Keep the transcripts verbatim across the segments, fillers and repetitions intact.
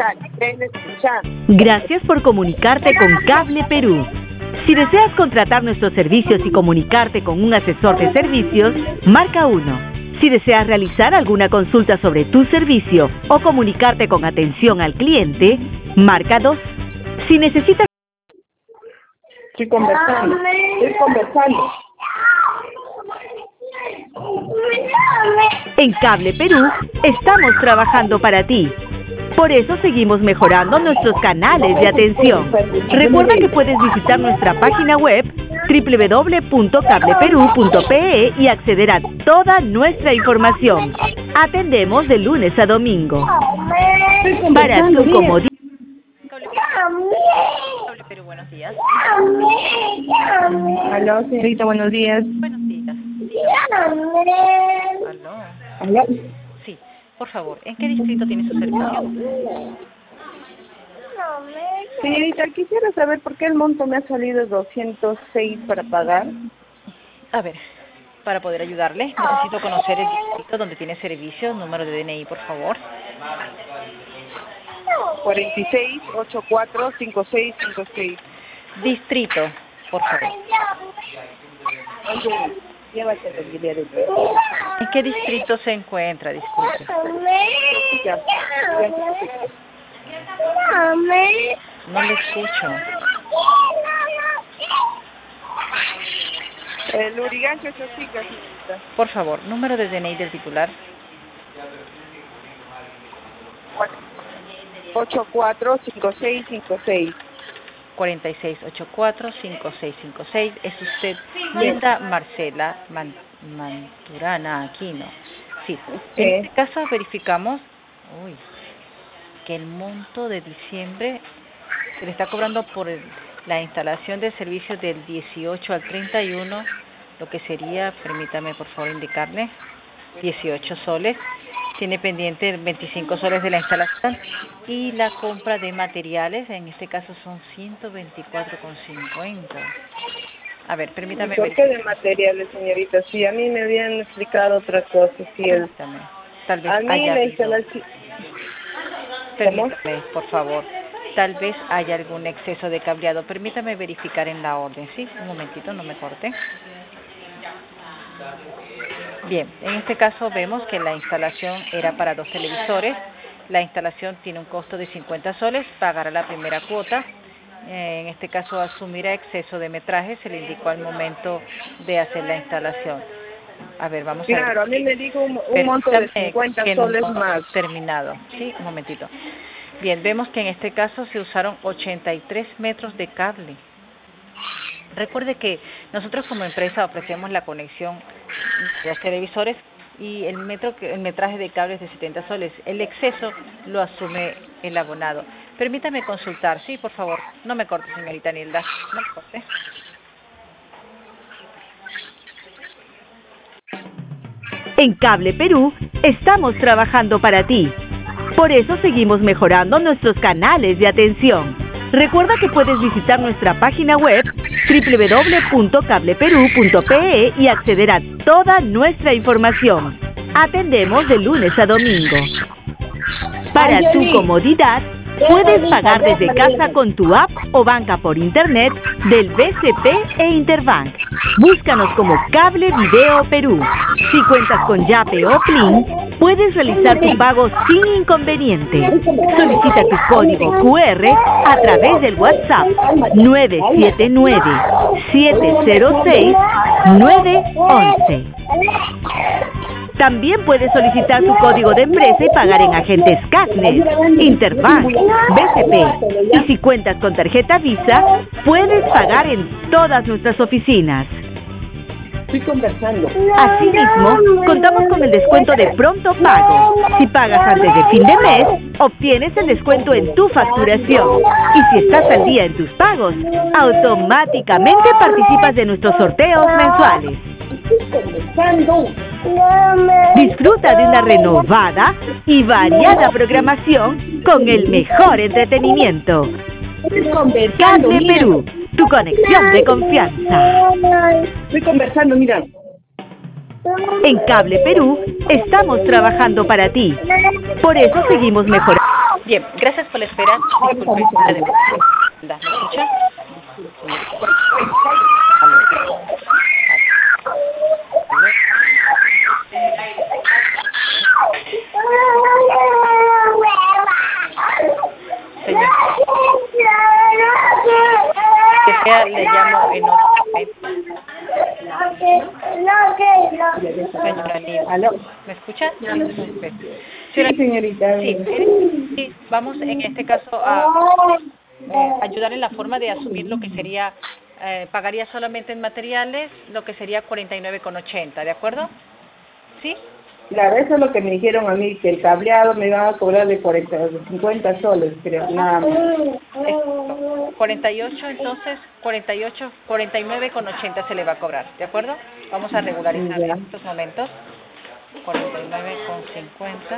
escuchar, ven a escuchar. Gracias por comunicarte con Cable Perú. Si deseas contratar nuestros servicios y comunicarte con un asesor de servicios, marca uno. Si deseas realizar alguna consulta sobre tu servicio o comunicarte con atención al cliente, marca dos. Si necesitas... Estoy conversando, estoy conversando. En Cable Perú estamos trabajando para ti. Por eso seguimos mejorando nuestros canales de atención. Recuerda que puedes visitar nuestra página web doble u doble u doble u punto cable perú punto pe e y acceder a toda nuestra información. Atendemos de lunes a domingo. Para tu comodidad. Cable Perú, buenos días. Aló, señorita, buenos días. Buenos días. Aló. Aló. Sí, por favor, ¿en qué distrito tiene su servicio? Señorita, quisiera saber por qué el monto me ha salido doscientos seis para pagar. A ver, para poder ayudarle, necesito conocer el distrito donde tiene servicio, número de D N I, por favor. cuarenta y seis, ochenta y cuatro, cincuenta y seis, cincuenta y seis. Distrito, por favor. Llévate el dinero. ¿En qué distrito se encuentra? Disculpe. No le escucho. El Lurigancho, Chosica, señorita. Por favor, número de D N I del titular. ochenta y cuatro, cincuenta y seis, cincuenta y seis. cuarenta y seis ochenta y cuatro, cincuenta y seis cincuenta y seis. Es usted Linda Marcela Man Manturana Aquino. Sí. En este caso verificamos uy, que el monto de diciembre se le está cobrando por el, la instalación de servicios del dieciocho al treinta y uno, lo que sería, permítame por favor indicarle, dieciocho soles. Tiene pendiente veinticinco soles de la instalación y la compra de materiales, en este caso son ciento veinticuatro con cincuenta. A ver, permítame ¿Por qué de materiales, señorita? Sí, a mí me habían explicado otra cosa. Sí, el... Permítame. Tal vez a mí haya la habido... instalación... Permítame, por favor. Tal vez haya algún exceso de cableado. Permítame verificar en la orden, ¿sí? Un momentito, no me corte. Bien, en este caso vemos que la instalación era para dos televisores. La instalación tiene un costo de cincuenta soles, pagará la primera cuota. Eh, en este caso asumirá exceso de metraje, se le indicó al momento de hacer la instalación. A ver, vamos claro, a ver. Claro, a mí me dijo un, un monto de cincuenta soles no más. Terminado, sí, un momentito. Bien, vemos que en este caso se usaron ochenta y tres metros de cable. Recuerde que nosotros como empresa ofrecemos la conexión de los televisores y el metro el metraje de cable es de setenta soles. El exceso lo asume el abonado. Permítame consultar, sí, por favor. No me corte, señorita Nilda. No me corte. En Cable Perú estamos trabajando para ti. Por eso seguimos mejorando nuestros canales de atención. Recuerda que puedes visitar nuestra página web doble u doble u doble u punto cable perú punto pe e y acceder a toda nuestra información. Atendemos de lunes a domingo. Para tu comodidad, puedes pagar desde casa con tu app o banca por internet del B C P e Interbank. Búscanos como Cable Video Perú. Si cuentas con Yape o Plin, puedes realizar tu pago sin inconveniente. Solicita tu código cu erre a través del WhatsApp nueve siete nueve, siete cero seis, nueve uno uno. También puedes solicitar tu código de empresa y pagar en agentes Cashnet, Interbank, B C P. Y si cuentas con tarjeta Visa, puedes pagar en todas nuestras oficinas. Estoy conversando. Asimismo, contamos con el descuento de pronto pago. Si pagas antes de fin de mes, obtienes el descuento en tu facturación. Y si estás al día en tus pagos, automáticamente participas de nuestros sorteos mensuales. Disfruta de una renovada y variada programación con el mejor entretenimiento. Cable Perú, tu conexión de confianza. Estoy conversando, mira. En Cable Perú estamos trabajando para ti. Por eso seguimos mejorando. Bien, gracias por la espera. Disculpe, ¿me escucha? Señor. Que sea, le llamo en otro momento. Señora Lina, ¿me escucha? Sí, señorita. Sí, sí, vamos en este caso a eh, ayudar en la forma de asumir lo que sería, eh, pagaría solamente en materiales, lo que sería cuarenta y nueve con ochenta, ¿de acuerdo? ¿Sí? Claro, eso es lo que me dijeron a mí, que el cableado me iban a cobrar de cuarenta, de cincuenta soles, creo, nada más. Exacto. cuarenta y ocho, entonces, cuarenta y ocho, cuarenta y nueve con ochenta se le va a cobrar, ¿de acuerdo? Vamos a regularizar Ya. en estos momentos. cuarenta y nueve con cincuenta.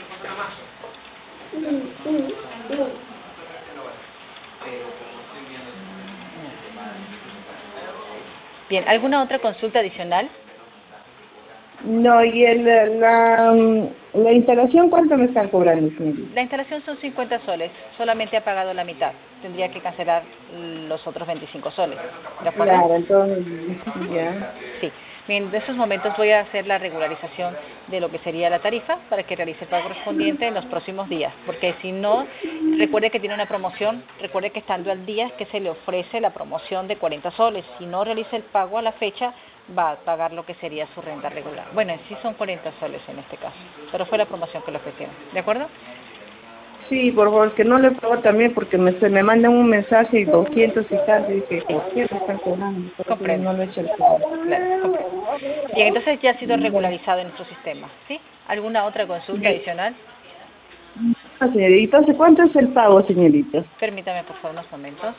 Bien, ¿alguna otra consulta adicional? No, y el, la, la instalación, ¿cuánto me están cobrando, señorita? La instalación son cincuenta soles, solamente ha pagado la mitad. Tendría que cancelar los otros veinticinco soles, ¿de acuerdo? Claro, entonces, ya. Sí. Bien, en esos momentos voy a hacer la regularización de lo que sería la tarifa para que realice el pago correspondiente en los próximos días, porque si no, recuerde que tiene una promoción, recuerde que estando al día es que se le ofrece la promoción de cuarenta soles. Si no realiza el pago a la fecha, va a pagar lo que sería su renta regular. Bueno, en sí son cuarenta soles en este caso, pero fue la promoción que le ofrecieron, ¿de acuerdo? Sí, por favor, que no le pago también porque me, se me mandan un mensaje y doscientos y tal, y dije, ¿por qué me están cobrando? Por eso Comprendo. no lo he hecho el pago. Claro, comprendo. Bien, entonces ya ha sido regularizado en nuestro sistema, ¿sí? ¿Alguna otra consulta adicional? Ah, señorita, entonces, ¿cuánto es el pago, señorita? Permítame, por favor, unos momentos.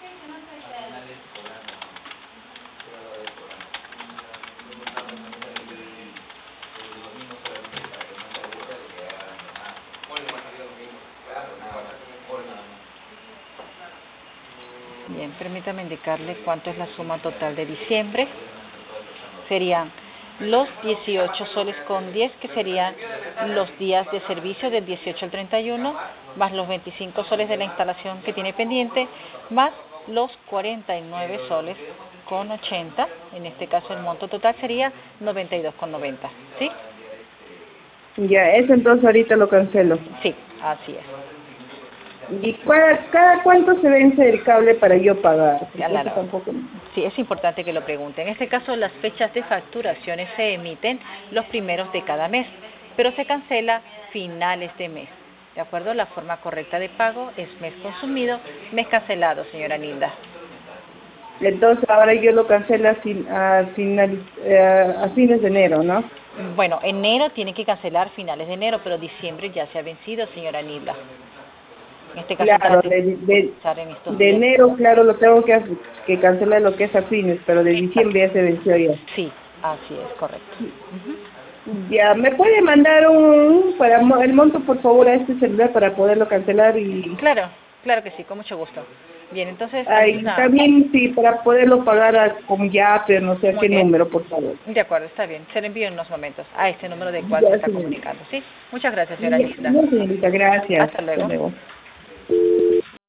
Bien, permítame indicarle cuánto es la suma total de diciembre. Serían los dieciocho soles con diez, que serían los días de servicio del dieciocho al treinta y uno, más los veinticinco soles de la instalación que tiene pendiente, más los cuarenta y nueve soles con ochenta. En este caso el monto total sería noventa y dos con noventa, ¿sí? Ya, eso entonces ahorita lo cancelo. Sí, así es. ¿Y cada, cada cuánto se vence el cable para yo pagar? Porque Claro. eso tampoco... Sí, es importante que lo pregunten. En este caso, las fechas de facturaciones se emiten los primeros de cada mes, pero se cancela finales de mes. ¿De acuerdo? La forma correcta de pago es mes consumido, mes cancelado, señora Nilda. Entonces ahora yo lo cancelo a, fin, a, final, eh, a fines de enero, ¿no? Bueno, enero tiene que cancelar finales de enero, pero diciembre ya se ha vencido, señora Nilda. En este caso, Claro, de, de, en estos de días. enero, claro, lo tengo que, que cancelar lo que es a fines, pero de diciembre ya se venció ya. Sí, así es, correcto. Uh-huh. Ya, ¿me puede mandar un para el monto, por favor, a este celular para poderlo cancelar? Y Claro, claro que sí, con mucho gusto. Bien, entonces... Ay, una... también, sí, para poderlo pagar a, con ya, pero no sé a qué bien. número, por favor. De acuerdo, está bien. Se lo envío en unos momentos a este número del cual se está comunicando, ¿sí? Muchas gracias, señora Linda. No, señorita, gracias. Hasta luego. Hasta luego.